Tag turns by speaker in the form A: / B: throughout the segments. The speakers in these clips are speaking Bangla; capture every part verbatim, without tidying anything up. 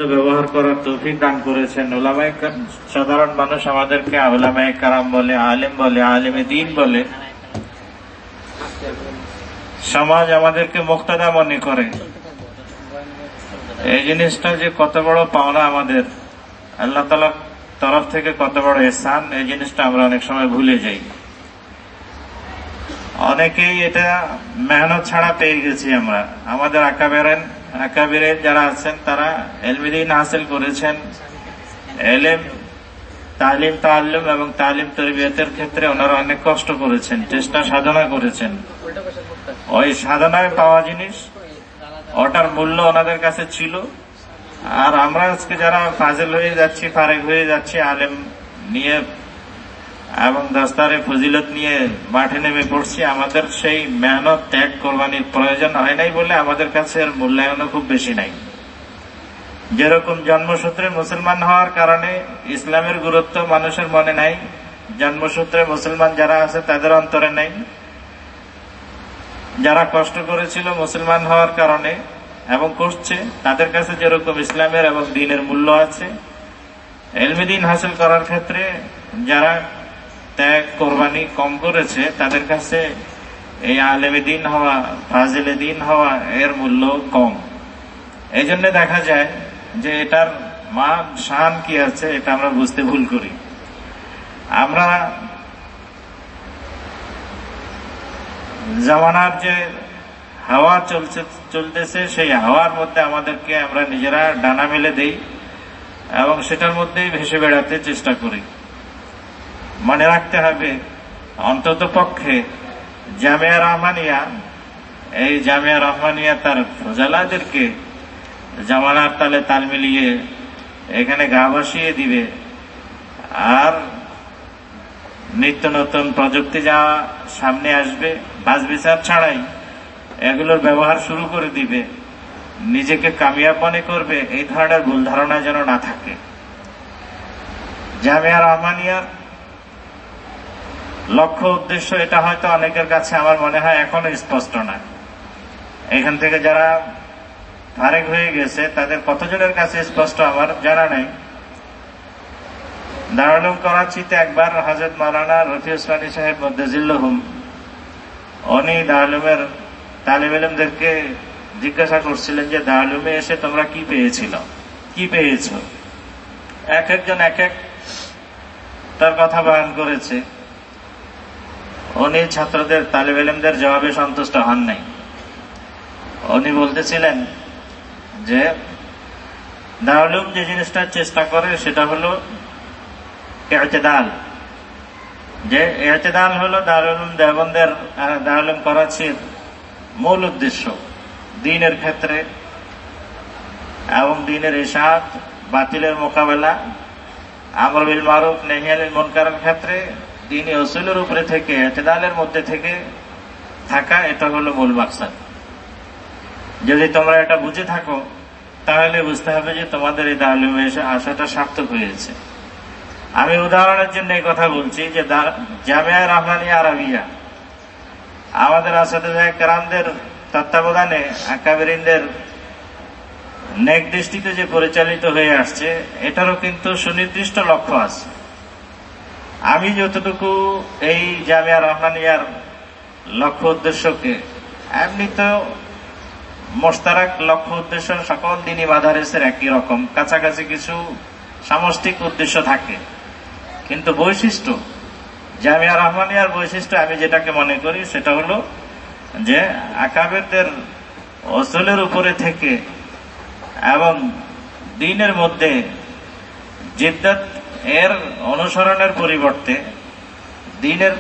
A: ব্যবহার করার তৌফিক দান করেছেন। উলামায়ে সাধারণ মানুষ আমাদেরকে উলামায়ে কেরাম বলে, আলেম বলে, আলেমে দ্বীন বলে। সমাজ আমাদেরকে মুক্তাদা মনে করে। এই জিনিসটা যে কত বড় পাওনা আমাদের, আল্লাহ তাআলার তরফ থেকে কত বড় ইহসান, এই জিনিসটা আমরা অনেক সময় ভুলে যাই। অনেকেই এটা মেহনত ছাড়া পেয়ে গেছি আমরা। আমাদের আকাবেরেন আকাবিরের যারা আছেন তারা ইলমে দ্বীন হাসিল করেছেন। ইলম, তালিম, তাআল্লুম এবং তালিম তারবিয়াতের ক্ষেত্রে ওনারা অনেক কষ্ট করেছেন, চেষ্টা সাধনা করেছেন। ওই সাধনায় পাওয়া জিনিস, ওটার মূল্য ওনাদের কাছে ছিল। আর আমরা আজকে যারা ফাজিল হয়ে যাচ্ছি, ফারেক হয়ে যাচ্ছি, আলেম নিয়ে এবং দস্তারে ফজিলত নিয়ে মাঠে নেমে পড়ছি, আমাদের সেই মেহনত ত্যাগ কোরবানির প্রয়োজন হয় নাই বলে আমাদের কাছে এর মূল্যায়নও খুব বেশি নাই। যেরকম জন্মসূত্রে মুসলমান হওয়ার কারণে ইসলামের গুরুত্ব মানুষের মনে নাই, জন্মসূত্রে মুসলমান যারা আছে তাদের অন্তরে নাই। যারা কষ্ট করেছিল মুসলমান হওয়ার কারণে এবং করছে, তাদের কাছে যেরকম ইসলামের এবং দ্বীনের মূল্য আছে, ইলমে দ্বীন হাসিল করার ক্ষেত্রে যারা ত্যাগ কোরবানি কম করেছে তাদের কাছে এই আলেমে দ্বীন হওয়া, ফাজিলে দ্বীন হওয়া এর মূল্য কম। এই জন্য দেখা যায় যে এটার মান শান কি আছে এটা আমরা বুঝতে ভুল করি। আমরা জামানার যে হাওয়া চলছে চলতেছে সেই হাওয়ার মধ্যে আমাদেরকে আমরা নিজেরা ডানা মেলে দেই এবং সেটার মধ্যেই ভেসে বেড়াতে চেষ্টা করি। মনে রাখতে হবে, অন্তত পক্ষে জামিয়া রহমানিয়া, এই জামিয়া রহমানিয়া তার ফজলাদেরকে জামানার তালে তাল মিলিয়ে এখানে গা ভাসিয়ে দিবে। আর নিত্য নতুন প্রযুক্তি যা সামনে আসবে, বাছ বিচার ছাড়াই এগুলোর ব্যবহার শুরু করে দিবে, নিজেকে কামিয়াব মনে করবে, এই ধরনের ভুল ধারণা যেন না থাকে। জামিয়া রহমানিয়ার লক্ষ্য উদ্দেশ্য এটা হয়তো অনেকের কাছে আমার মনে হয় এখনো স্পষ্ট না। এখান থেকে যারা ফারেক হয়ে গেছে তাদের কতজনের কাছে স্পষ্ট আমার জানা নাই। দারুল উলুম করাচিতে একবার হযরত মাওলানা রফি উসমানী সাহেব মুদ্দাজিল্লাহুম, উনি দারুল উলুমের তালিব ইলমদেরকে জিজ্ঞাসা করছিলেন যে দারুল উলুমে এসে তোমরা কি পেয়েছিল, কি পেয়েছ? এক একজন এক এক তার কথা বয়ান করেছে। উনি ছাত্রদের, তালিব ইলমদের জবাবে সন্তুষ্ট হন নাই। উনি বলতেছিলেন যে দারুল উলুম যে জিনিসটার চেষ্টা করে সেটা হলো ইতিদাল। যে ইতিদাল হলো দারুল উলুম দেওবন্দের, দারুল উলুম করাচির মূল উদ্দেশ্য। দ্বীনের ক্ষেত্রে এবং দ্বীনের ইরশাদ, বাতিলের মোকাবেলা, আমর বিল মারুফ নাহি আনিল মুনকারের ক্ষেত্রে দ্বীনি উসুলের উপরে থেকে, ইতিদালের মধ্যে থেকে থাকা, এটা হলো মূল মাকসাদ। যদি তোমরা এটা বুঝে থাকো তাহলে বুঝতে হবে যে তোমাদের এই দারুল উলুমে এসে আসাটা সার্থক হয়েছে। আমি উদাহরণের জন্য এই কথা বলছি যে জামিয়া রহমানিয়া আরাবিয়া আমাদের আসাতিজা কেরামদের তত্ত্বাবধানে আকাবেরিনদের নেক দৃষ্টিতে যে পরিচালিত হয়ে আসছে, এটারও কিন্তু সুনির্দিষ্ট লক্ষ্য আছে। আমি যতটুকু এই জামিয়া রহমানিয়ার লক্ষ্য উদ্দেশ্যকে, এমনি তো মোশতারাক লক্ষ্য উদ্দেশ্য সকল দ্বীনি মাদারিসের একই রকম, কাছাকাছি কিছু সামষ্টিক উদ্দেশ্য থাকে, কিন্তু বৈশিষ্ট্য, জামিয়া রহমানিয়ার বৈশিষ্ট্য আমি যেটাকে মনে করি সেটা হলো যে আকাবেরদের উসুলের উপরে থেকে এবং দ্বীনের মধ্যে জিদ্দত এর অনুসরণের পরিবর্তে দ্বীনের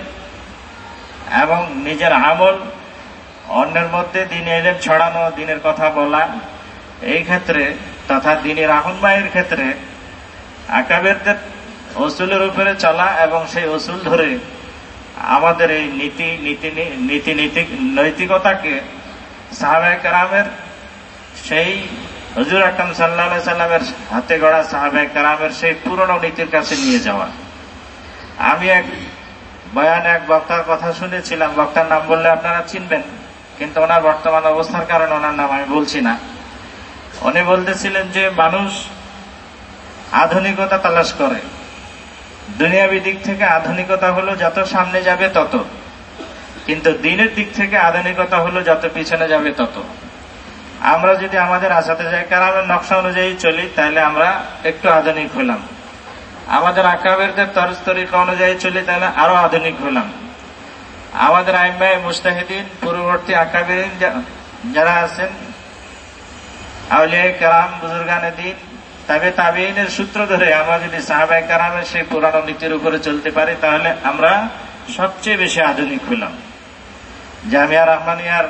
A: এবং নিজের আমল অন্যের মধ্যে দ্বীনে ইলম ছড়ানো, দ্বীনের কথা বলা, এই ক্ষেত্রে তথা দ্বীনি রাহনুমাইয়ের ক্ষেত্রে আকাবেরদের উসুলের উপরে চলা এবং সেই উসুল ধরে আমাদের এই নীতি নীতি নীতি নীতি নৈতিকতাকে সাহাবায়ে কেরামের, সেই হুজুর আকরাম সাল্লাল্লাহু আলাইহি সাল্লামের হাতে গড়া সাহাবায়ে কেরামের সেই পুরনো নীতির কাছে নিয়ে যাওয়া। আমি এক বয়ানে এক বক্তার কথা শুনেছিলাম, বক্তার নাম বললে আপনারা চিনবেন, কিন্তু ওনার বর্তমান অবস্থার কারণে ওনার নাম আমি বলছি না। উনি বলতেছিলেন যে মানুষ আধুনিকতা তালাশ করে, দুনিয়াবী দিক থেকে আধুনিকতা হলো যত সামনে যাবে তত, কিন্তু দিনের দিক থেকে আধুনিকতা হলো যত পিছনে যাবে তত। আমরা যদি আমাদের আসাতেজায়ে কেরামের নকশা অনুযায়ী চলি তাহলে আমরা একটু আধুনিক হলাম, আমাদের আকাবেরদের তরজ তরিকা অনুযায়ী চলি তাহলে আরো আধুনিক হলাম। আমাদের আইম্মায়ে মুজতাহিদিন, পূর্ববর্তী আকাবিরিন যারা আছেন, আউলিয়ায়ে কেরাম, বুজুর্গানে দ্বীন, তবে তাবেঈনের সূত্র ধরে আমরা যদি সাহাবায়ে কেরামের সেই পুরানো নীতির উপরে চলতে পারি তাহলে আমরা সবচেয়ে বেশি আধুনিক হলাম। জামিয়া রহমানিয়ার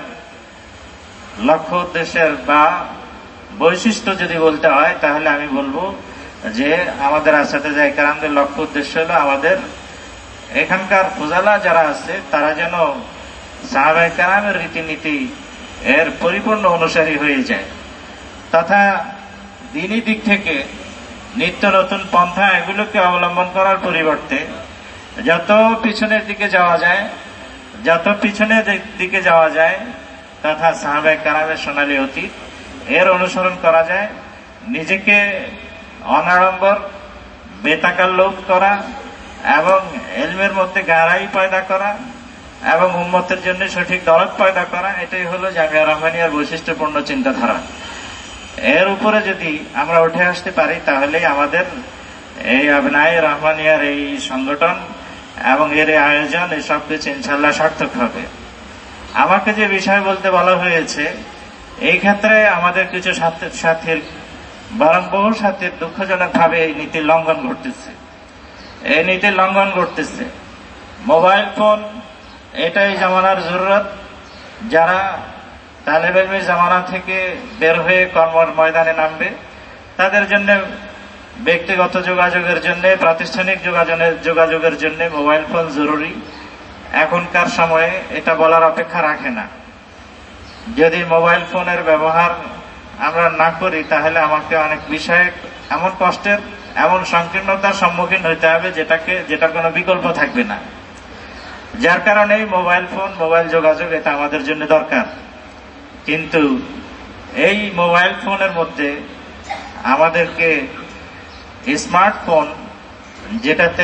A: লক্ষ্য উদ্দেশ্যের বা বৈশিষ্ট্য যদি বলতে হয় তাহলে আমি বলবো যে আমাদের আসাতেজায়ে কেরামদের লক্ষ্য উদ্দেশ্য হলো আমাদের এখানকার ফুজালা যারা আছে তারা যেন সাহাবায়ে কেরামের রীতিনীতি এর পরিপূর্ণ অনুসারী হয়ে যায়, তথা দ্বীনি দিক থেকে নিত্য নতুন পন্থা এগুলোকে অবলম্বন করার পরিবর্তে যত পিছনের দিকে যাওয়া যায় যত পিছনের দিকে যাওয়া যায় তথা সাহাবায়ে কেরামের সোনালী অতীত এর অনুসরণ করা যায়। নিজেকে অনাড়ম্বর বেতাকাল্লুফ করা এবং ইলমের মধ্যে গাহরাই পয়দা করা এবং উম্মতের জন্য সঠিক দরদ পয়দা করা, এটাই হলো জামিয়া রহমানিয়ার বৈশিষ্ট্যপূর্ণ চিন্তাধারা। এর উপরে যদি আমরা উঠে আসতে পারি তাহলে আমাদের এই আবনায়ে রহমানিয়ার এই সংগঠন এবং এর আয়োজন এই সব কিছু ইনশাআল্লাহ সার্থক হবে। আমাকে যে বিষয় বলতে বলা হয়েছে এই ক্ষেত্রে আমাদের কিছু সাথীর বরং বহু সাথীর দুঃখজনক ভাবে এই নীতির লঙ্ঘন ঘটতেছে। এই নীতির লঙ্ঘন ঘটতেছে মোবাইল ফোন, এটাই জামানার জরুরত। যারা তালেব ইলমের জামানা থেকে বের হয়ে কর্মর ময়দানে নামবে তাদের জন্য ব্যক্তিগত যোগাযোগের জন্য, প্রাতিষ্ঠানিক যোগাযোগের যোগাযোগের জন্য মোবাইল ফোন জরুরি। এখনকার সময়ে এটা বলার অপেক্ষা রাখে না। যদি মোবাইল ফোনের ব্যবহার আমরা না করি তাহলে আমাকে অনেক বিষয়ে এমন কষ্টের, এমন সংকীর্ণতার সম্মুখীন হইতে হবে যেটাকে যেটার কোনো বিকল্প থাকবে না। যার কারণে মোবাইল ফোন, মোবাইল যোগাযোগ এটা আমাদের জন্য দরকার। কিন্তু এই মোবাইল ফোনের মধ্যে আমাদেরকে স্মার্টফোন, যেটাতে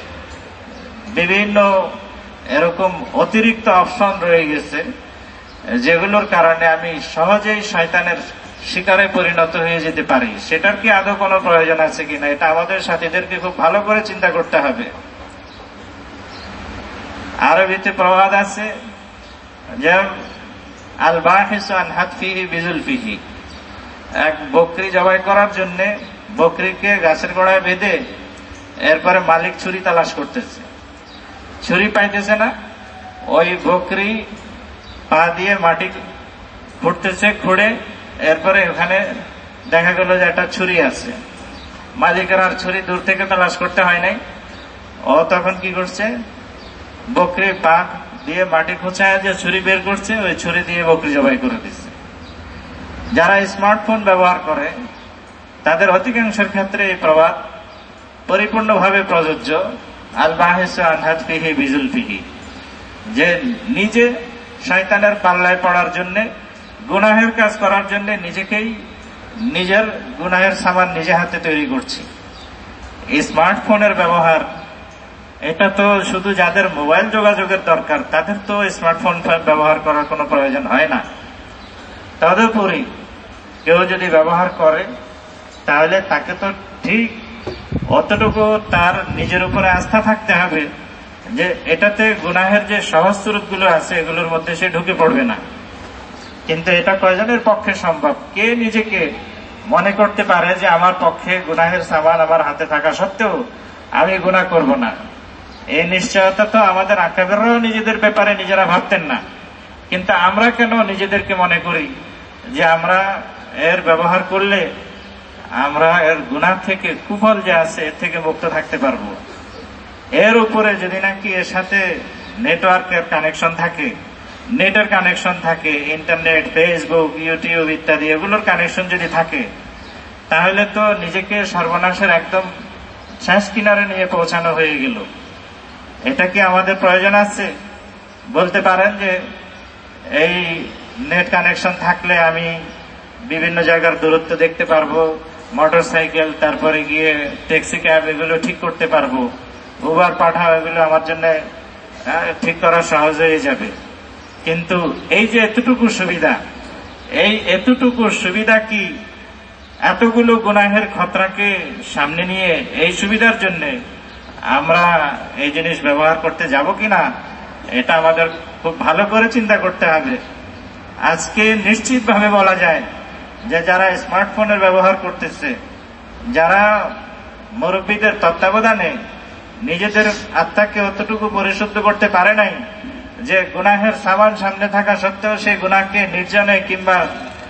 A: বিভিন্ন এরকম অতিরিক্ত অপশন রয়ে গেছে যেগুলোর কারণে আমি সহজেই শয়তানের শিকারে পরিণত হয়ে যেতে পারি, সেটার কি আদৌ কোনো প্রয়োজন আছে কিনা এটা আমাদের সাথীদেরকে খুব ভালো করে চিন্তা করতে হবে। আরবিতে প্রবাদ আছে যে আল বাহিসু আন হাতফিহি বিজুলফিহি, এক বকরি জবাই করার জন্য বকরিকে গাছের গোড়ায় বেঁধে এরপরে মালিক ছুরি তালাশ করতেছে, ছুরি পাইতেছে না। ওই বকরি পা দিয়ে মাটি খুঁড়তেছে, খুঁড়ে এরপরে ওখানে দেখা গেল যে একটা ছুরি আছে। মালিকের আর ছুরি দূর থেকে তালাশ করতে হয় নাই, ও তখন কি করছে, বকরির পা দিয়ে মাটি খোঁচায় যে ছুরি বের করছে, ওই ছুরি দিয়ে বকরি জবাই করে দিচ্ছে। যারা স্মার্টফোন ব্যবহার করে তাদের অধিকাংশের ক্ষেত্রে এই প্রবাদ পরিপূর্ণভাবে প্রযোজ্য, আল বাহিসু আন হাতফিহি বিজুলফিহি, যে নিজে শয়তানের পাল্লায় পড়ার জন্য, গুনাহের কাজ করার জন্য নিজেকেই নিজের গুনাহের সামান নিজে হাতে তৈরি করছি। স্মার্টফোনের ব্যবহার এটা তো শুধু যাদের মোবাইল যোগাযোগের দরকার তাদের তো স্মার্টফোন ব্যবহার করার কোনো প্রয়োজন হয় না। তদুপরি কেউ যদি ব্যবহার করে তাহলে তাকে তো ঠিক অতটুকু তার নিজের উপরে আস্থা থাকতে হবে যে এটাতে গুনাহের যে সহজ স্রোতগুলো আছে এগুলোর মধ্যে সে ঢুকে পড়বে না। কিন্তু এটা কয়জনের পক্ষে সম্ভব? কে নিজেকে মনে করতে পারে যে আমার পক্ষে গুনাহের সামান আমার হাতে থাকা সত্ত্বেও আমি গুনাহ করব না? এই নিশ্চয়তা তো আমাদের আকাবেররাও নিজেদের ব্যাপারে নিজেরা ভাবতেন না। কিন্তু আমরা কেন নিজেদেরকে মনে করি যে আমরা এর ব্যবহার করলে আমরা এর গুনাহ থেকে, কুফল যে আছে এর থেকে মুক্ত থাকতে পারবো? এর উপরে যদি নাকি এর সাথে নেটওয়ার্কের কানেকশন থাকে, নেটের কানেকশন থাকে, ইন্টারনেট, ফেসবুক, ইউটিউব ইত্যাদি এগুলোর কানেকশন যদি থাকে, তাহলে তো নিজেকে সর্বনাশের একদম শেষ কিনারে নিয়ে পৌঁছানো হয়ে গেল। এটা কি আমাদের প্রয়োজন আছে? বলতে পারেন যে এই নেট কানেকশন থাকলে আমি বিভিন্ন জায়গার দূরত্ব দেখতে পারবো, মোটর সাইকেল, তারপরে গিয়ে ট্যাক্সি ক্যাব, এগুলো ঠিক করতে পারবো, উবার পাঠাও, এগুলো আমার জন্য ঠিক করা সহজ হয়ে যাবে। কিন্তু এই যে এতটুকু সুবিধা, এই এতটুকু সুবিধা কি এতগুলো গুনাহের খতরাকে সামনে নিয়ে এই সুবিধার জন্য আমরা এই জিনিস ব্যবহার করতে যাব কিনা, এটা আমাদের খুব ভালো করে চিন্তা করতে হবে। আজকে নিশ্চিতভাবে বলা যায় যে যারা স্মার্টফোনের ব্যবহার করতেছে, যারা মুরব্বীদের তত্ত্বাবধানে নিজেদের আত্মাকে অতটুকু পরিশুদ্ধ করতে পারে নাই যে গুনাহের সামান সামনে থাকা সত্ত্বেও সেই গুনাহকে নির্জনে কিংবা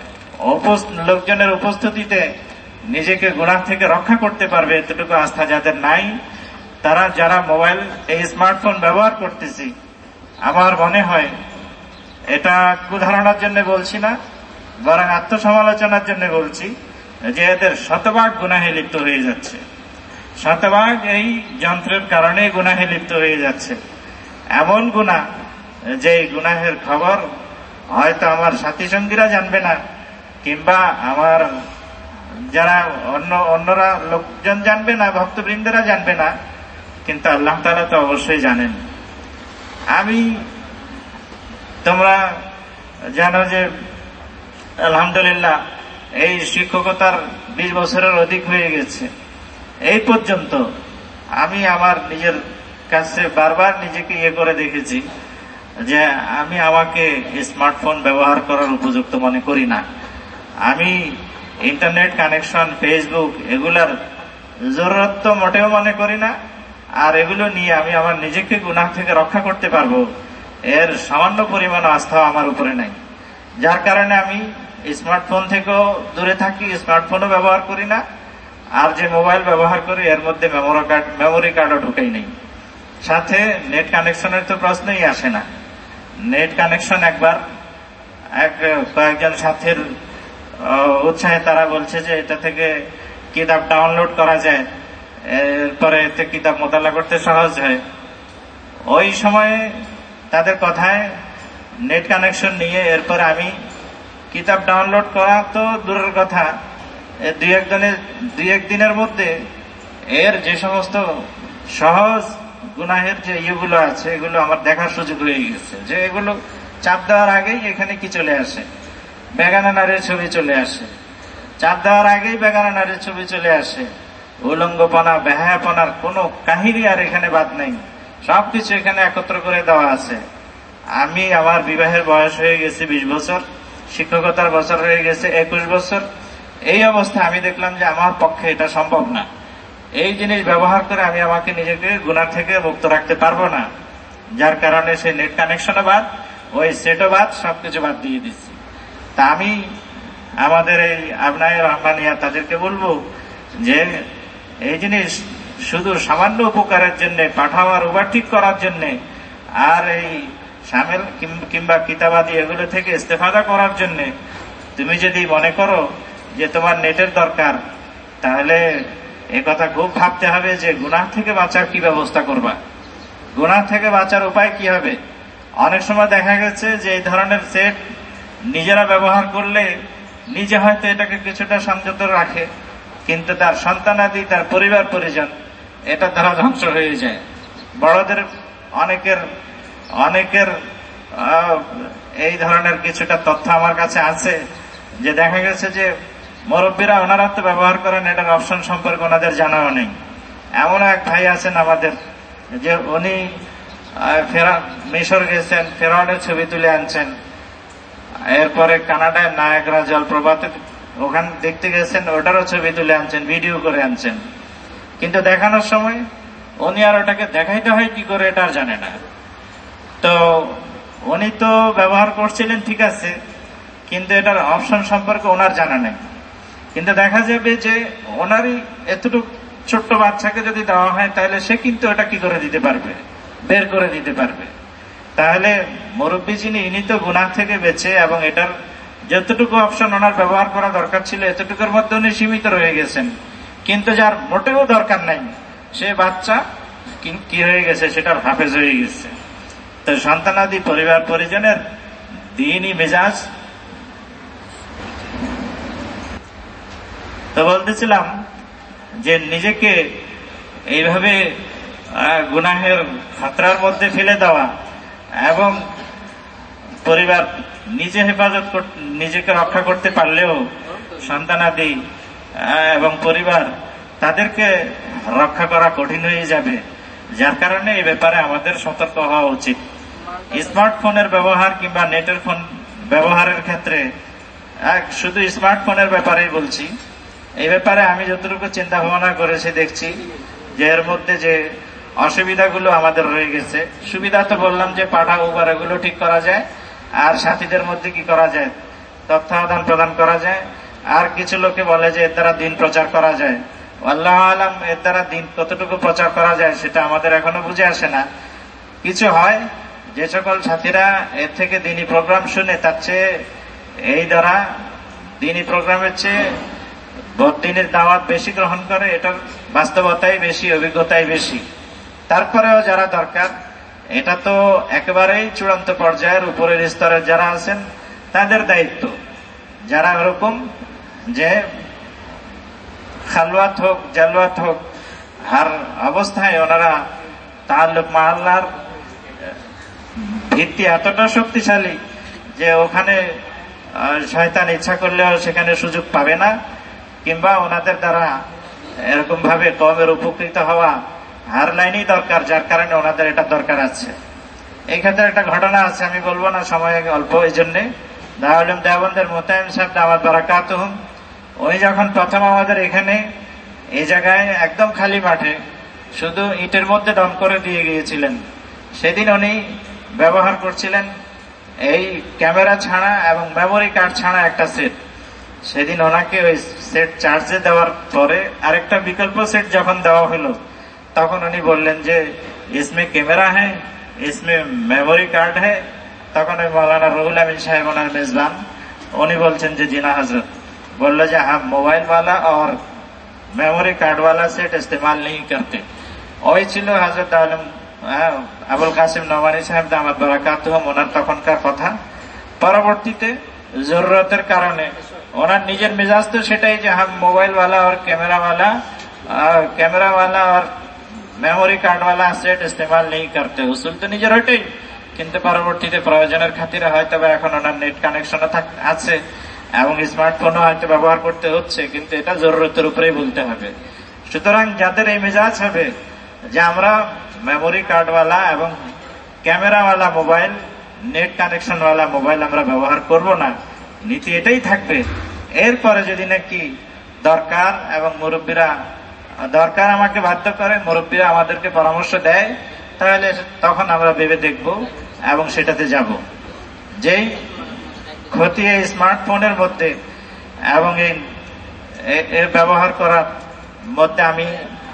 A: লোকজনের উপস্থিতিতে নিজেকে গুনাহ থেকে রক্ষা করতে পারবে, এতটুকু আস্থা যাদের নাই, তারা যারা মোবাইল এই স্মার্টফোন ব্যবহার করতেছি, আমার মনে হয় এটা কুধারণার জন্য বলছি না, বরং আত্মসমালোচনার জন্য বলছি যে এদের শতভাগ গুনাহে লিপ্ত হয়ে যাচ্ছে, শতভাগ এই যন্ত্রের কারণে গুনাহে লিপ্ত হয়ে যাচ্ছে। এমন গুনাহ যে গুনাহের খবর হয়তো আমার সাথী সঙ্গীরা জানবে না, কিংবা আমার যারা অন্য অন্যরা লোকজন জানবে না, ভক্তবৃন্দেরা জানবে না, কিন্তু আল্লাহ তাআলা তো অবশ্যই জানেন। আমি তোমরা জানো যে আলহামদুলিল্লাহ এই শিক্ষকতার বিশ বছরের অধিক হয়ে গেছে। এই পর্যন্ত আমি আমার নিজের কাছে বারবার নিজেকে ইয়ে করে দেখেছি যে আমি আমাকে স্মার্টফোন ব্যবহার করার উপযুক্ত মনে করি না। আমি ইন্টারনেট কানেকশন, ফেসবুক, এগুলার জরুরত তো মোটেও মনে করি না। আর এগুলো নিয়ে আমি আমার নিজেকে গুনাহ থেকে রক্ষা করতে পারবো, এর সামান্য পরিমাণ আস্থা আমার উপরে নাই। যার কারণে আমি স্মার্টফোন থেকেও দূরে থাকি, স্মার্টফোনও ব্যবহার করি না। আর যে মোবাইল ব্যবহার করি এর মধ্যে মেমোরি কার্ড মেমোরি কার্ডও ঢুকাই নেই। সাথে নেট কানেকশনের তো প্রশ্নই আসে না। নেট কানেকশন একবার এক কয়েকজন সাথীর উৎসাহে তারা বলছে যে এটা থেকে কিতাব ডাউনলোড করা যায়, এরপরে এতে কিতাব মোতালা করতে সহজ হয়। ওই সময়ে তাদের কথায় নেট কানেকশন নিয়ে এরপরে আমি কিতাব ডাউনলোড করা তো দূরের কথা, দুই একদিনের দুই একদিনের মধ্যে এর যে সমস্ত সহজ গুনাহের যে ইয়েগুলো আছে এগুলো আমার দেখার সুযোগ হয়ে গেছে, যে এগুলো চাপ দেওয়ার আগেই এখানে কি চলে আসে, বেগানা নারীর ছবি চলে আসে, চাপ দেওয়ার আগেই বেগানা নারীর ছবি চলে আসে। উলঙ্গপনা, বেহায়াপনার কোনো কাহিনী আর এখানে বাদ নেই, সবকিছু এখানে একত্র করে দেওয়া আছে। আমি আমার বিবাহের বয়স হয়ে গেছে বিশ বছর, শিক্ষকতার বছর হয়ে গেছে একুশ বছর। এই অবস্থা আমি দেখলাম যে আমার পক্ষে এটা সম্ভব না। এই জিনিস ব্যবহার করে আমি আমাকে নিজেকে গুনাহ থেকে মুক্ত রাখতে পারবো না। যার কারণে সেই নেট কানেকশনও বাদ, ওই সেটও বাদ, সবকিছু বাদ দিয়ে দিচ্ছি। তা আমি আমাদের এই আবনায়ে রহমানিয়া তাদেরকে বলবো যে এই জিনিস শুধু সামান্য উপকারের জন্য, পাঠাও আর উবার ঠিক করার জন্য, আর এই শামিল কিংবা কিতাবাদি এগুলো থেকে ইস্তেফাদা করার জন্য তুমি যদি মনে করো যে তোমার নেটের দরকার, তাহলে এ কথা খুব ভাবতে হবে যে গুনাহ থেকে বাঁচার কি ব্যবস্থা করবা, গুনাহ থেকে বাঁচার উপায় কি হবে। অনেক সময় দেখা গেছে যে এই ধরনের সেট নিজেরা ব্যবহার করলে নিজে হয়তো এটাকে কিছুটা সংযত রাখে, কিন্তু তার সন্তানাদি, তার পরিবার পরিজন এটা দ্বারা ধ্বংস হয়ে যায়। বড়দের অনেকের অনেকের এই ধরনের কিছুটা তথ্য আমার কাছে আছে যে দেখা গেছে যে মুরব্বীরা ওনারা তো ব্যবহার করেন, এটার অপশন সম্পর্কে ওনাদের জানাও নেই। এমন এক ভাই আছেন আমাদের যে উনি মিশর গেছেন, ফেরাউনের ছবি তুলে আনছেন, এরপরে কানাডায় নায়াগ্রা জলপ্রপাতে ওখানে দেখতে গেছেন, ওটারও ছবি তুলে আনছেন, ভিডিও করে আনছেন। কিন্তু দেখানোর সময় উনি আর ওটাকে দেখাইতে হয় কি করে এটা আর জানে না। তো উনি তো ব্যবহার করছিলেন ঠিক আছে, কিন্তু এটার অপশন সম্পর্কে ওনার জানা নেই। কিন্তু দেখা যাবে যে ওনারই এতটুকু ছোট্ট বাচ্চাকে যদি দেওয়া হয় তাহলে সে কিন্তু এটা কি করে দিতে পারবে, বের করে দিতে পারবে। তাহলে মুরব্বী যিনি, ইনি তো গুনাহ থেকে বেঁচে এবং এটার যতটুকু অপশন ওনার ব্যবহার করা দরকার ছিল এতটুকুর মধ্যে উনি সীমিত রয়ে গেছেন। কিন্তু যার মোটেও দরকার নাই সে বাচ্চা কি হয়ে গেছে, সেটার হাফেজ হয়ে গেছে। তো সন্তানাদি, পরিবার পরিজনের দ্বীনি মেজাজ তো বলতেছিলাম যে নিজেকে এইভাবে গুনাহের খাতরার মধ্যে ফেলে দেওয়া এবং পরিবার নিজে হেফাজত নিজেকে রক্ষা করতে পারলেও সন্তানাদি এবং পরিবার তাদেরকে রক্ষা করা কঠিন হয়ে যাবে, যার কারণে এই ব্যাপারে আমাদের সতর্ক হওয়া উচিত। স্মার্টফোনের ব্যবহার কিংবা নেটের ফোন ব্যবহারের ক্ষেত্রে শুধু স্মার্টফোনের ব্যাপারেই বলছি, এই ব্যাপারে আমি যতটুকু চিন্তা ভাবনা করেছি দেখছি যে এর মধ্যে যে অসুবিধাগুলো আমাদের রয়ে গেছে। সুবিধা তো বললাম যে পাঠা উবার এগুলো ঠিক করা যায়, আর সাথীদের মধ্যে কি করা যায়, তথ্য আদান প্রদান করা যায়। আর কিছু লোকে বলে যে এর দ্বারা দিন প্রচার করা যায়। আল্লাহ আলাম এর দ্বারা দিন কতটুকু প্রচার করা যায় সেটা আমাদের এখনো বুঝে আসে না। কিছু হয় যে সকল সাথীরা এর থেকে দিনী প্রোগ্রাম শুনে তার চেয়ে এই দ্বারা দিনী প্রোগ্রামের চেয়ে বদ্দিনের দাওয়াত বেশি গ্রহণ করে, এটার বাস্তবতাই বেশি, অভিজ্ঞতাই বেশি। তারপরেও যারা দরকার, এটা তো একেবারেই চূড়ান্ত পর্যায়ের উপরের স্তরের যারা আছেন তাদের দায়িত্ব, যারা এরকম যে খালওয়াত হোক জালওয়াত হোক আর অবস্থায় ওনারা তাআল্লুক মা আল্লাহর ভিত্তি এতটা শক্তিশালী যে ওখানে শয়তান ইচ্ছা করলেও সেখানে সুযোগ পাবে না, কিংবা ওনাদের দ্বারা এরকম ভাবে কওমের উপকৃত হওয়া হার লাইনই দরকার, যার কারণে ওনাদের এটা দরকার আছে। এই ক্ষেত্রে একটা ঘটনা আছে, আমি বলবো না, সময় অল্প, এই জন্যে দারুল দেওবন্দের মোতায়েম সাহেব দামাত বারাকাতুহুম, উনি যখন প্রথম আমাদের এখানে এই জায়গায় একদম খালি মাঠে শুধু ইটের মধ্যে দম করে দিয়ে গিয়েছিলেন, সেদিন উনি ব্যবহার করছিলেন এই ক্যামেরা ছাড়া এবং মেমোরি কার্ড ছাড়া একটা সেট। সেদিন ওনাকে ওই সেট চার্জে দেওয়ার পরে আরেকটা বিকল্প সেট যখন দেওয়া হলো, তখন উনি বললেন যে ইসমে ক্যামেরা হ্যাঁ, ইসমে মেমোরি কার্ড হ্যাঁ। তখন ওই মৌলানা রুহুল আমিন সাহেব ওনার মেজবান, উনি বলছেন যে জিনা হজরত, बोल जो हम मोबाइल वाला और मेमोरी कार्ड वाला सेट इस्तेमाल नहीं करते। ওই ছিল হযরত আলম আবুল কাসিম নওমানী সাহেব দামাত বারাকাতুহুম, ওনার তখনকার কথা। পরবর্তীতে জরুরতের কারণে ওনার নিজের মেজাজ তো সেটাই যে হাম মোবাইল वाला और कैमरा वाला कैमरा वाला और मेमोरी कार्ड वाला सेट इस्तेमाल नहीं करते। उसूल তো নিজের ওইটাই, কিন্তু পরবর্তীতে প্রয়োজনের খাতিরে হয়তো বা এখন ওনার নেট কানেকশন আছে এবং স্মার্টফোনও হয়তো ব্যবহার করতে হচ্ছে, কিন্তু এটা জরুরতের উপরেই বলতে হবে। সুতরাং যাদের এই মেজাজ হবে যে আমরা মেমোরি কার্ডওয়ালা এবং ক্যামেরাওয়ালা মোবাইল, নেট কানেকশনওয়ালা মোবাইল আমরা ব্যবহার করব না, নীতি এটাই থাকবে। এরপরে যদি নাকি দরকার এবং মুরব্বীরা দরকার আমাকে বাধ্য করে, মুরব্বীরা আমাদেরকে পরামর্শ দেয়, তাহলে তখন আমরা ভেবে দেখব এবং সেটাতে যাব। যেই ক্ষতি এই স্মার্টফোনের মধ্যে এবং এর ব্যবহার করার মধ্যে আমি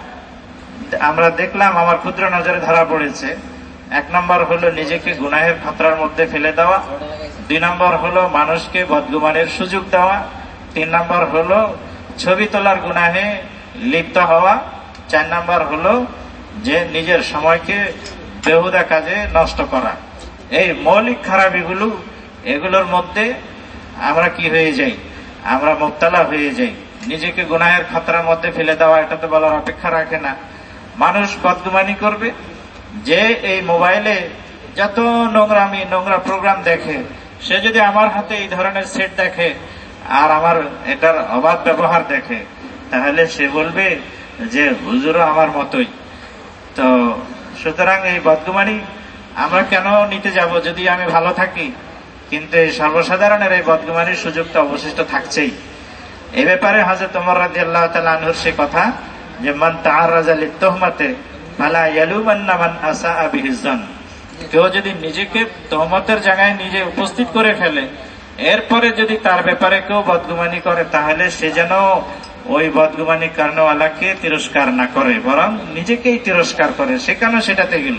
A: আমরা দেখলাম, আমার ক্ষুদ্র নজরে ধরা পড়েছে। এক নম্বর হলো নিজেকে গুনাহের খতরার মধ্যে ফেলে দেওয়া, দুই নম্বর হলো মানুষকে বদগুমানের সুযোগ দেওয়া, তিন নম্বর হলো ছবি তোলার গুনাহে লিপ্ত হওয়া, চার নম্বর হলো যে নিজের সময়কে বেহুদা কাজে নষ্ট করা। এই মৌলিক খারাপিগুলো, এগুলোর মধ্যে আমরা কি হয়ে যাই, আমরা মুবতালা হয়ে যাই। নিজেকে গুনাহের খতরার মধ্যে ফেলে দেওয়া, এটা তো বলার অপেক্ষা রাখে না। মানুষ বদগুমানি করবে, যে এই মোবাইলে যত নোংরামি নোংরা প্রোগ্রাম দেখে, সে যদি আমার হাতে এই ধরনের সেট দেখে আর আমার এটার অবাধ ব্যবহার দেখে, তাহলে সে বলবে যে হুজুরও আমার মতোই। তো সুতরাং এই বদগুমানি আমরা কেন নিতে যাব যদি আমি ভালো থাকি? কিন্তু এই সর্বসাধারণের এই বদগুমানির সুযোগ তো অবশিষ্ট থাকছেই। এই ব্যাপারে হযরত ওমর রাদিয়াল্লাহু তাআলা আনহুর সে কথা যে মান তাআররাজা লিত-তুহমাতি ফালা ইয়ালুমান্না মান আসআ বিহিজ্জান, কেউ যদি নিজেকে তহমতের জায়গায় নিজে উপস্থিত করে ফেলে, এরপরে যদি তার ব্যাপারে কেউ বদগুমানি করে, তাহলে সে যেন ওই বদগুমানি কারণওয়ালাকে তিরস্কার না করে, বরং নিজেকেই তিরস্কার করে, সে কেন সেটাতে গেল।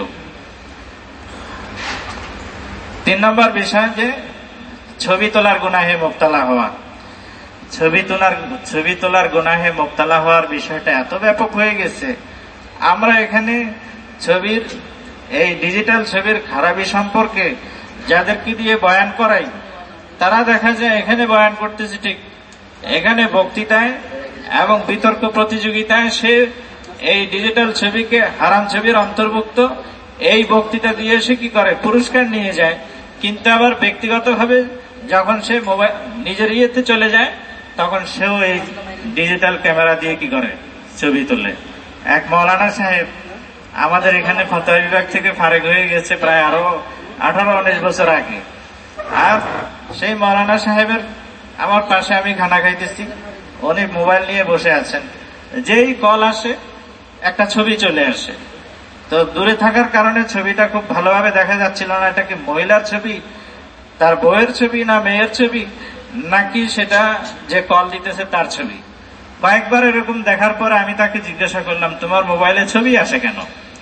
A: তিন নম্বর বিষয় যে ছবি তোলার গুনাহে মুবতালা হওয়া। ছবি তোলার ছবি তোলার গুনাহে মুবতালা হওয়ার বিষয়টা এত ব্যাপক হয়ে গেছে, আমরা এখানে ছবির এই ডিজিটাল ছবির খারাপি সম্পর্কে যাদেরকে দিয়ে বয়ান করাই, তারা দেখা যায় এখানে বয়ান করতেছে ঠিক, এখানে বক্তৃতায় এবং বিতর্ক প্রতিযোগিতায় সে এই ডিজিটাল ছবিকে হারাম ছবির অন্তর্ভুক্ত এই বক্তৃতা দিয়ে সে কি করে পুরস্কার নিয়ে যায়। কিন্তু আবার ব্যক্তিগতভাবে যখন সে মোবাইল নিজের ইয়েতে চলে যায় তখন সেও এই ডিজিটাল ক্যামেরা দিয়ে কি করে ছবি তোলে। এক মৌলানা সাহেব আমাদের এখানে ফতোয়া বিভাগ থেকে ফারেক হয়ে গেছে প্রায় আরো আঠারো উনিশ বছর আগে। আর সেই মৌলানা সাহেবের আমার পাশে আমি খানা খাইতেছি, উনি মোবাইল নিয়ে বসে আছেন, যেই কল আসে একটা ছবি চলে আসে। তো দূরে থাকার কারণে ছবিটা খুব ভালোভাবে দেখা যাচ্ছিল না, এটা কি মহিলার ছবি, তার বউয়ের ছবি, না মেয়ের ছবি, নাকি সেটা যে কল দিতেছে তার ছবি। কয়েকবার এরকম দেখার পরে আমি তাকে জিজ্ঞাসা করলাম, তোমার মোবাইলে ছবি আসে কেন?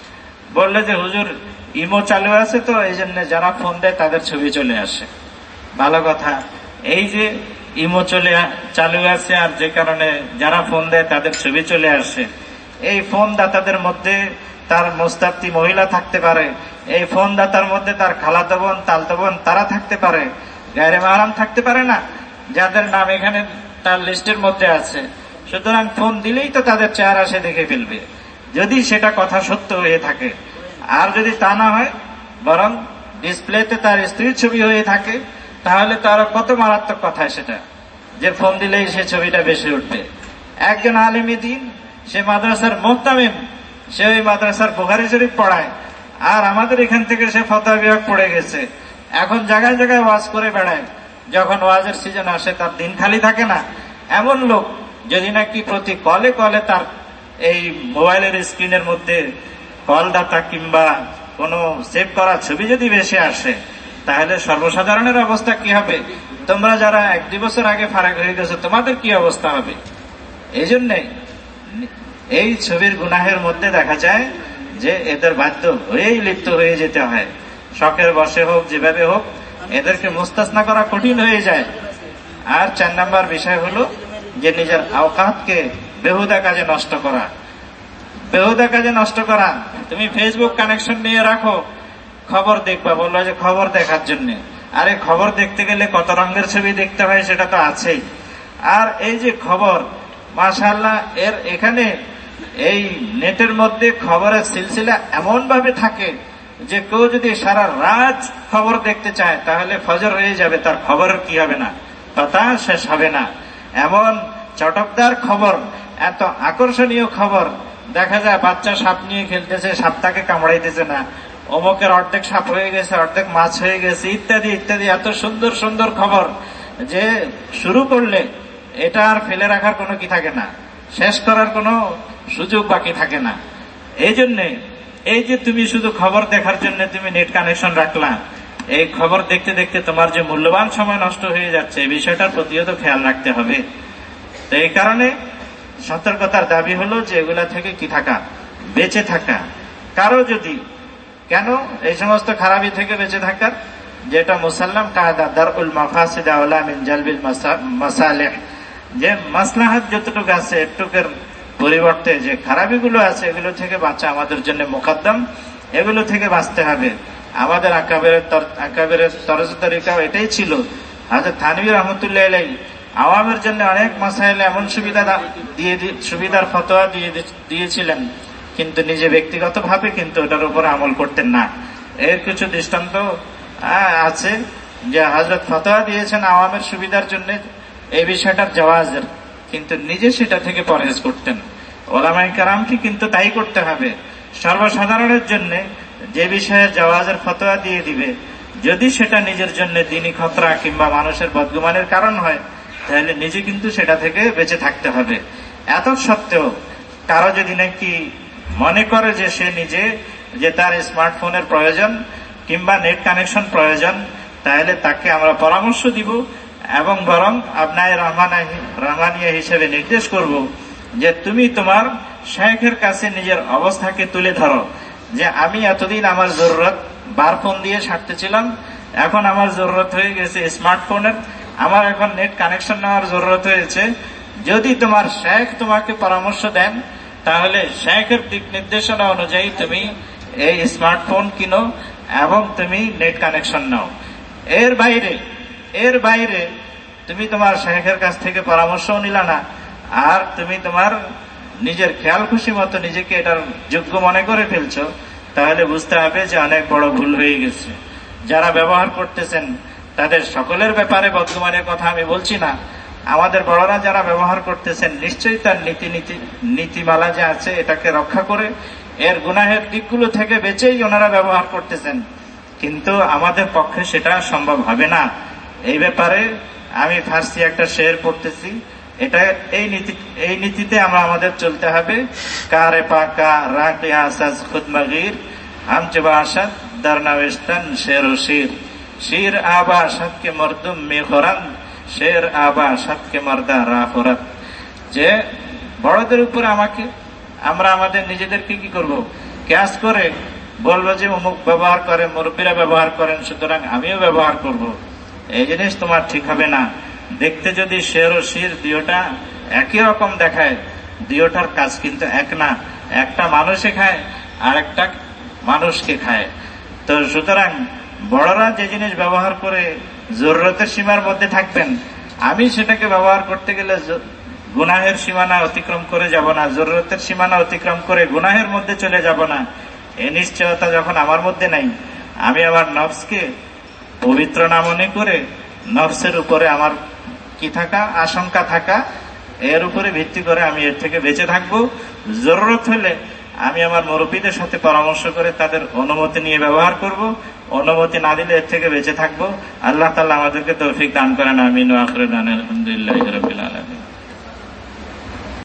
A: বললে যে হুজুর ইমো চালু আছে তো এই জন্য যারা ফোন দেয় তাদের ছবি চলে আসে। ভালো কথা, এই যে ইমো চলে চালু আছে আর যে কারণে যারা ফোন দেয় তাদের ছবি চলে আসে, এই ফোন দাতাদের মধ্যে তার মোস্তাফতি মহিলা থাকতে পারে, এই ফোন দাতার মধ্যে তার খালাতো বোন তালতো বোন তারা থাকতে পারে, গায়রে মাহরাম থাকতে পারে না, যাদের নাম এখানে তার লিস্টের মধ্যে আছে। সুতরাং ফোন দিলেই তো তাদের চেহারা সে দেখে ফেলবে, যদি সেটা কথা সত্য হয়ে থাকে। আর যদি তা না হয়, বরং ডিসপ্লেতে তার স্ত্রীর ছবি হয়ে থাকে, তাহলে তো আরো কত মারাত্মক কথা সেটা, যে ফোন দিলেই সে ছবিটা বেশি উঠবে। একজন আলেমী দ্বীন, সে মাদ্রাসার মুহতামিম, সে ওই মাদ্রাসার বুখারী শরীফ পড়ায়, আর আমাদের এখান থেকে সে ফতোয়া বিভাগ পড়ে গেছে। এখন জায়গায় জায়গায় ওয়াজ করে বেড়ায়, যখন ওয়াজের সিজন আসে তার দিন খালি থাকে না। এমন লোক যদি নাকি প্রতি কলে কলে তার এই মোবাইলের স্ক্রিনের মধ্যে কল ডাটা কিংবা কোনো সেভ করা ছবি যদি বেশি আসে, তাহলে সর্বসাধারণের অবস্থা কি হবে? তোমরা যারা এক দুই বছর আগে ফারাক হয়ে গেছো তোমাদের কি অবস্থা হবে? এই জন্যে এই ছবির গুনাহের মধ্যে দেখা যায় যে এদের বাধ্য হয়েই লিপ্ত হয়ে যেতে হয়, শখের বশে হোক যেভাবে হোক এদেরকে মুস্তাসনা করা কঠিন হয়ে যায়। আর চার নাম্বার বিষয় হলো যে নিজের আওকাতকে বেহুদা কাজে নষ্ট করা। বেহুদা কাজে নষ্ট করা, তুমি ফেসবুক কানেকশন নিয়ে রাখো, খবর দেখবা, বললো যে খবর দেখার জন্য। আরে খবর দেখতে গেলে কত রঙের ছবি দেখতে হয় সেটা তো আছেই। আর এই যে খবর, মাশাআল্লাহ, এর এখানে এই নেটের মধ্যে খবরের সিলসিলা এমন ভাবে থাকে যে কেউ যদি সারা রাত খবর দেখতে চায় তাহলে ফজর হয়ে যাবে, তার খবরের কি হবে না, কথা শেষ হবে না। এমন চটকদার খবর, এত আকর্ষণীয় খবর, দেখা যায় বাচ্চা সাপ নিয়ে খেলতেছে, সাপটাকে কামড়াইতেছে না, অমুকের অর্ধেক সাপ হয়ে গেছে, অর্ধেক মাছ হয়ে গেছে, ইত্যাদি ইত্যাদি। এত সুন্দর সুন্দর খবর যে শুরু করলে এটা আর ফেলে রাখার কোনো কি থাকে না, শেষ করার কোনো সুযোগ বাকি থাকে না। এই জন্যে এই যে তুমি শুধু খবর দেখার জন্য তুমি নেট কানেকশন রাখলা, এই খবর দেখতে দেখতে তোমার যে মূল্যবান সময় নষ্ট হয়ে যাচ্ছে, এই বিষয়টার প্রতিও তো খেয়াল রাখতে হবে। তো এই কারণে সতর্কতার দাবি হলো যে এগুলা থেকে কি থাকা, বেঁচে থাকা। কারো যদি কেন এই সমস্ত খারাপি থেকে বেঁচে থাকার, যেটা মুসাল্লাম কায়দা দারউল মাফাসিদ আওলা মিন জালবিল মাসালিহ, যে মাসলাহাত যতটুকু আছে একটুকের পরিবর্তে যে খারাপিগুলো আছে এগুলো থেকে বাঁচা আমাদের জন্য মুকদ্দম, এগুলো থেকে বাঁচতে হবে। আমাদের আকাবেরের আকাবেরের তরজ তরিকাও এটাই ছিল। হযরত থানভী রহমাতুল্লাহ আলাইহি আওয়ামের জন্য অনেক মাসাইলে এমন সুবিধা দিয়ে সুবিধার ফতোয়া দিয়ে দিয়েছিলেন, কিন্তু নিজে ব্যক্তিগতভাবে কিন্তু ওটার উপর আমল করতেন না। এর কিছু দৃষ্টান্ত আছে যে হযরত ফতোয়া দিয়েছেন আওয়ামের সুবিধার জন্য এই বিষয়টার জাওয়াজের, কিন্তু নিজে সেটা থেকে পরহেজ করতেন। ওলামায়ে কেরামকে কিন্তু তাই করতে হবে। সর্বসাধারণের জন্য যে বিষয়ে জাওয়াজের ফতোয়া দিয়ে দিবে, যদি সেটা নিজের জন্য দ্বীনি খতরা কিংবা মানুষের বদগুমানের কারণ হয়, তাহলে নিজে কিন্তু সেটা থেকে বেঁচে থাকতে হবে। এত সত্ত্বেও কারো যদি নাকি মনে করে যে সে নিজে যে তার স্মার্টফোনের প্রয়োজন কিংবা নেট কানেকশন প্রয়োজন, তাহলে তাকে আমরা পরামর্শ দিব এবং বরং আপনার রহমানিয়া হিসেবে নির্দেশ করব যে তুমি তোমার শাইখের কাছে নিজের অবস্থাকে তুলে ধরো, যে আমি এতদিন আমার জরুরত বার ফোন দিয়ে সারতেছিলাম, এখন আমার জরুরত হয়ে গেছে স্মার্টফোনের, আমার এখন নেট কানেকশন নেওয়ার জরুরত হয়েছে। যদি তোমার শাইখ তোমাকে পরামর্শ দেন তাহলে শাইখের দিক নির্দেশনা অনুযায়ী তুমি এই স্মার্টফোন কিনো এবং তুমি নেট কানেকশন নাও। এর বাইরে এর বাইরে তুমি তোমার শাইখের কাছ থেকে পরামর্শও নিলা না, আর তুমি তোমার নিজের খেয়াল খুশি মতো নিজেকে এটার যোগ্য মনে করে ফেলছো, তাহলে বুঝতে হবে যে অনেক বড় ভুল হয়ে গেছে। যারা ব্যবহার করতেছেন তাদের সকলের ব্যাপারে বর্তমানের কথা আমি বলছি না, আমাদের বড়রা যারা ব্যবহার করতেছেন নিশ্চয়ই তার নীতি নীতি নীতিমালা যে আছে এটাকে রক্ষা করে এর গুনাহের দিকগুলো থেকে বেঁচেই ওনারা ব্যবহার করতেছেন, কিন্তু আমাদের পক্ষে সেটা সম্ভব হবে না। এই ব্যাপারে আমি ফার্সি একটা শের পড়তেছি, এটা এই নীতি এই নীতিতে আমরা আমাদের চলতে হবে। কারে পাকা রাকে আসাজ খুদ মগির হাম চবা আসাদ দারনাবেস্তান শের ও শির শির আবা আসাদ কে মরদুম মেঘরান শের আবা আসাদ কে মর্দা রাহরাত। যে বড়দের উপরে আমাকে আমরা আমাদের নিজেদেরকে কি করব, ক্যাশ করে বলবো যে অমুক ব্যবহার করে, মুরব্বীরা ব্যবহার করেন, সুতরাং আমিও ব্যবহার করব। এই জিনিস তোমার ঠিক হবে না। দেখতে যদি শের ও শির দুইটা একই রকম দেখায়, দুইটার কাজ কিন্তু এক না। একটা মানুষে খায় আর একটা মানুষকে খায়। তো সুতরাং বড়রা যে জিনিস ব্যবহার করে জরুরতের সীমার মধ্যে থাকবেন, আমি সেটাকে ব্যবহার করতে গেলে গুনাহের সীমানা অতিক্রম করে যাব না, জরুরতের সীমানা অতিক্রম করে গুনাহের মধ্যে চলে যাব না। এই নিশ্চয়তা যখন আমার মধ্যে নাই, আমি আমার নফসকে পবিত্র না মনে করে নফসের উপরে আমার কি থাকা, আশঙ্কা থাকা, এর উপরে ভিত্তি করে আমি এর থেকে বেঁচে থাকবো। জরুরত হলে আমি আমার মুরব্বীদের সাথে পরামর্শ করে তাদের অনুমতি নিয়ে ব্যবহার করব, অনুমতি না দিলে এর থেকে বেঁচে থাকবো। আল্লাহ তাআলা আমাদেরকে তৌফিক দান করেন। আমিন ওয়া আখিরু দাওয়ানা আলহামদুলিল্লাহি রাব্বিল আলামিন।